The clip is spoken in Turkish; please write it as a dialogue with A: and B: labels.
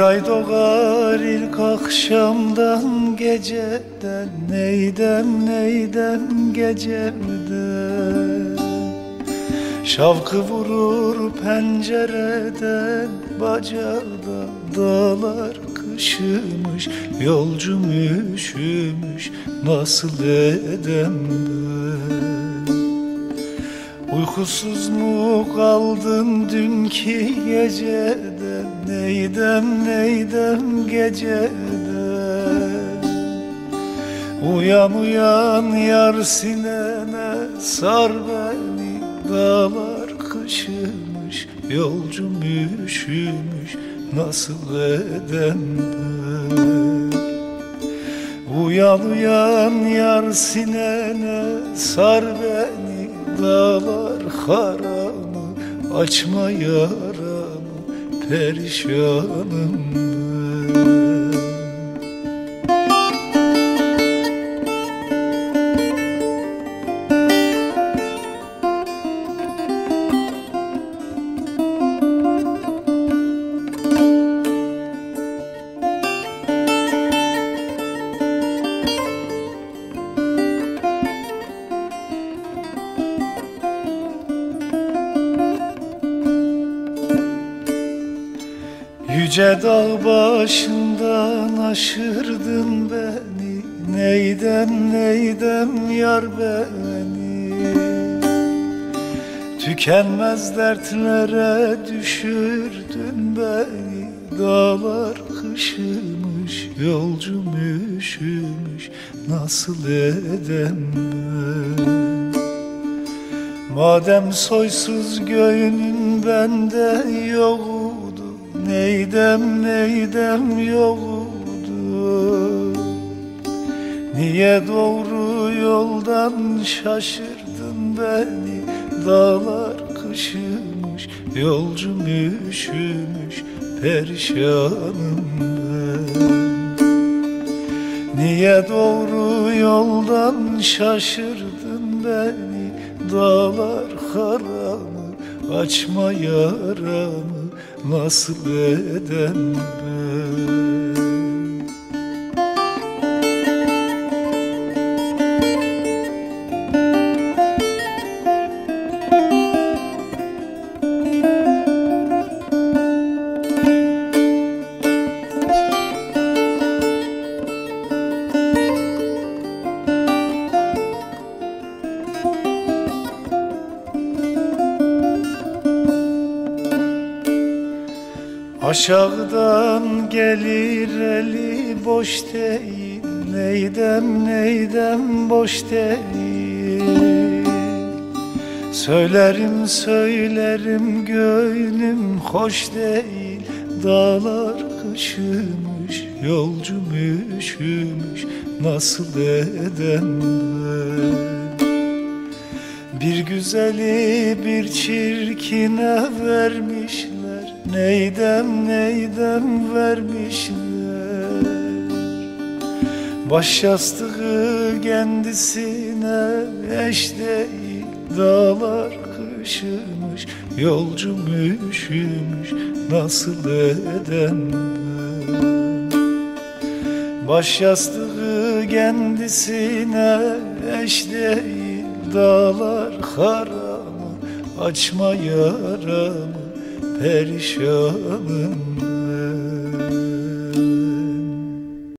A: ay doğar ilk akşamdan geceden, neydem geceden. Şavkı vurur pencereden, bacada dağlar kışımış, yolcum üşümüş, nasıl edem ben? Uykusuz mu kaldın dünkü geceden, neydem geceden. Uyan uyan yar sinene, sar beni, dağlar kışımış, yolcum üşümüş, nasıl edem ben? Uyan uyan yar sinene, sar beni, dağlar haramı, açma yaramı, perişanım ben. Yüce dağ başından aşırdın beni, neydem yar beni. Tükenmez dertlere düşürdün beni, dağlar kışımış, yolcum üşümüş, nasıl edem ben? Madem soysuz göğünün bende yoktu, neydem yoktu. Niye doğru yoldan şaşırdın beni, dağlar kışımış, yolcum üşümüş, perişanım ben. Niye doğru yoldan şaşırdın beni, dağlar haramı, açma yaramı, nasıl edem ben? Aşağıdan gelir eli boş değil, neydem boş değil. Söylerim gönlüm hoş değil, dağlar kışımış, yolcum üşümüş, nasıl edem ben? Bir güzeli bir çirkine vermişler, neydem vermişler. Baş yastığı kendisine eş değil, dağlar kışımış, yolcum üşümüş, nasıl edem ben? Baş yastığı kendisine eş değil, dağlar haramı, açma yaramı, perişanım.